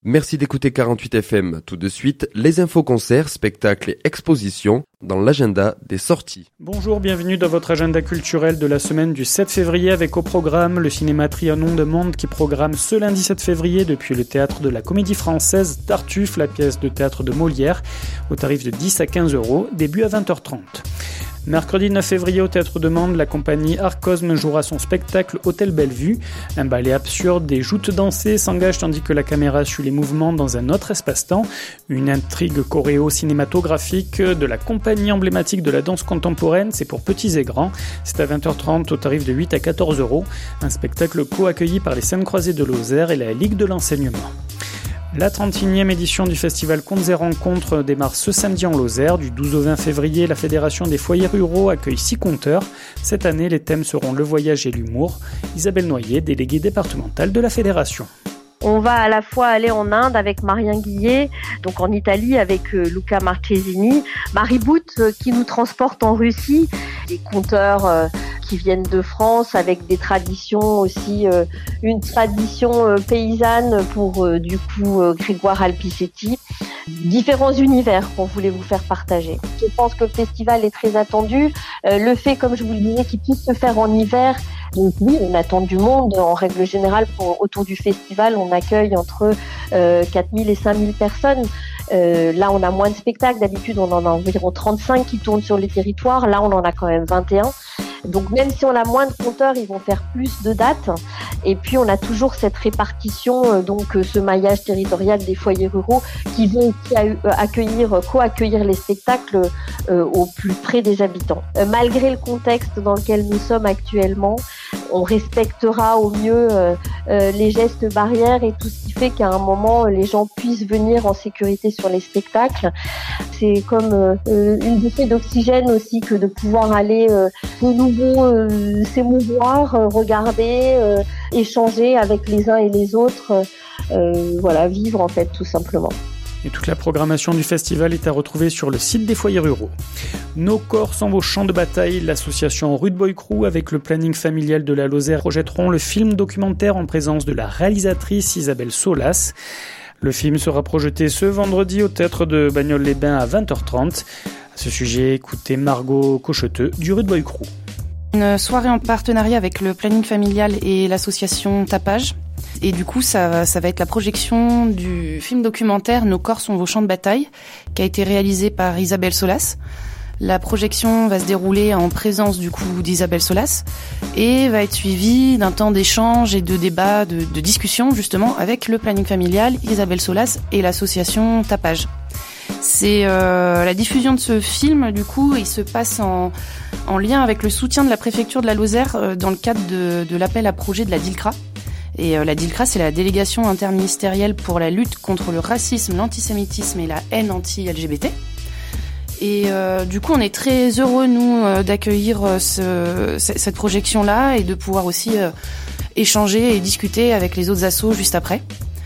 Merci d'écouter 48 FM. Tout de suite, les infos concerts, spectacles et expositions dans l'agenda des sorties. Bonjour, bienvenue dans votre agenda culturel de la semaine du 7 février avec au programme le cinéma Trianon de Monde qui programme ce lundi 7 février depuis le théâtre de la Comédie Française Tartuffe, la pièce de théâtre de Molière, au tarif de 10 à 15 €, début à 20h30. Mercredi 9 février au Théâtre de Mende, la compagnie Arcosme jouera son spectacle Hôtel Bellevue. Un ballet absurde, des joutes dansées s'engagent tandis que la caméra suit les mouvements dans un autre espace-temps. Une intrigue choréo-cinématographique de la compagnie emblématique de la danse contemporaine, c'est pour petits et grands. C'est à 20h30 au tarif de 8 à 14 €. Un spectacle co-accueilli par les Scènes Croisées de Lozère et la Ligue de l'Enseignement. La 31e édition du festival Contes et Rencontres démarre ce samedi en Lozère. Du 12 au 20 février, la Fédération des foyers ruraux accueille 6 conteurs. Cette année, les thèmes seront le voyage et l'humour. Isabelle Noyer, déléguée départementale de la Fédération. On va à la fois aller en Inde avec Marien Guillet, donc en Italie avec Luca Marchesini, Marie Bout qui nous transporte en Russie, des conteurs qui viennent de France avec des traditions aussi, une tradition paysanne pour du coup Grégoire Alpicetti. Différents univers qu'on voulait vous faire partager. Je pense que le festival est très attendu. Le fait, comme je vous le disais, qu'il puisse se faire en hiver. Donc oui, on attend du monde. En règle générale, autour du festival, on accueille entre 4000 et 5000 personnes. Là, on a moins de spectacles. D'habitude, on en a environ 35 qui tournent sur les territoires. Là, on en a quand même 21. Donc même si on a moins de compteurs, ils vont faire plus de dates. Et puis on a toujours cette répartition, donc ce maillage territorial des foyers ruraux qui vont co-accueillir les spectacles au plus près des habitants. Malgré le contexte dans lequel nous sommes actuellement, on respectera au mieux les gestes barrières et tout ce qui fait qu'à un moment les gens puissent venir en sécurité sur les spectacles. C'est comme une bouffée d'oxygène aussi que de pouvoir aller de nouveau s'émouvoir, regarder, échanger avec les uns et les autres, vivre en fait tout simplement. Et toute la programmation du festival est à retrouver sur le site des foyers ruraux. Nos corps sont vos champs de bataille. L'association Rude Boy Crew avec le planning familial de la Lozère projetteront le film documentaire en présence de la réalisatrice Isabelle Solas. Le film sera projeté ce vendredi au théâtre de Bagnoles-les-Bains à 20h30. À ce sujet, écoutez Margot Cocheteux du Rude Boy Crew. Une soirée en partenariat avec le planning familial et l'association Tapage. Et du coup, ça va être la projection du film documentaire Nos corps sont vos champs de bataille, qui a été réalisé par Isabelle Solas. La projection va se dérouler en présence du coup d'Isabelle Solas et va être suivie d'un temps d'échange et de débat, de discussion justement avec le planning familial, Isabelle Solas et l'association Tapage. C'est la diffusion de ce film, du coup, il se passe en lien avec le soutien de la préfecture de la Lozère dans le cadre de l'appel à projet de la DILCRA. Et la DILCRA, c'est la délégation interministérielle pour la lutte contre le racisme, l'antisémitisme et la haine anti-LGBT. Et du coup, on est très heureux, nous, d'accueillir cette projection-là et de pouvoir aussi échanger et discuter avec les autres assos juste après.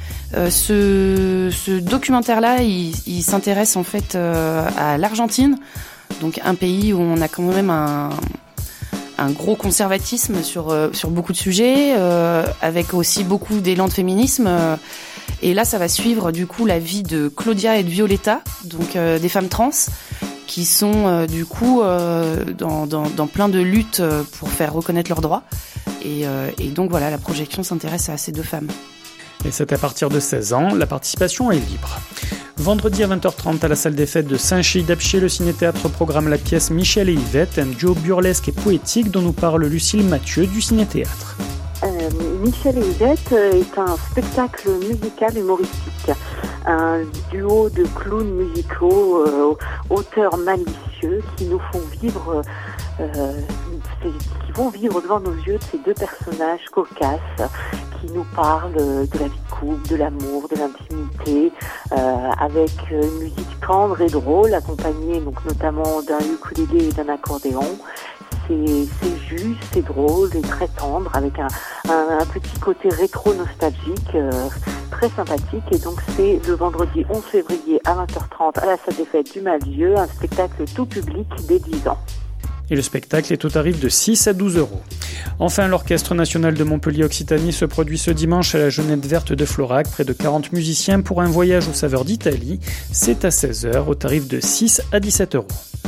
Ce documentaire-là, il s'intéresse en fait à l'Argentine, donc un pays où on a quand même un gros conservatisme sur beaucoup de sujets, avec aussi beaucoup d'élan de féminisme. Et là, ça va suivre du coup la vie de Claudia et de Violetta, donc des femmes trans, qui sont du coup dans plein de luttes pour faire reconnaître leurs droits. Et donc voilà, la projection s'intéresse à ces deux femmes. Et c'est à partir de 16 ans, la participation est libre. Vendredi à 20h30 à la salle des fêtes de Saint-Chy-d'Apcher, le ciné-théâtre programme la pièce Michel et Yvette, un duo burlesque et poétique dont nous parle Lucille Mathieu du ciné-théâtre. Michel et Yvette est un spectacle musical humoristique, un duo de clowns musicaux, auteurs malicieux qui nous font vivre, qui vont vivre devant nos yeux de ces deux personnages cocasses qui nous parlent de la vie de couple, de l'amour, de l'intimité, avec une musique tendre et drôle, accompagnée donc notamment d'un ukulélé et d'un accordéon. C'est juste, c'est drôle et très tendre, avec un petit côté rétro-nostalgique très sympathique. Et donc c'est le vendredi 11 février à 20h30 à la salle des fêtes du Malzieu, un spectacle tout public dès 10 ans. et le spectacle est au tarif de 6 à 12 euros. Enfin, l'Orchestre national de Montpellier-Occitanie se produit ce dimanche à la Jeunette verte de Florac, près de 40 musiciens pour un voyage aux saveurs d'Italie. C'est à 16h au tarif de 6 à 17 euros.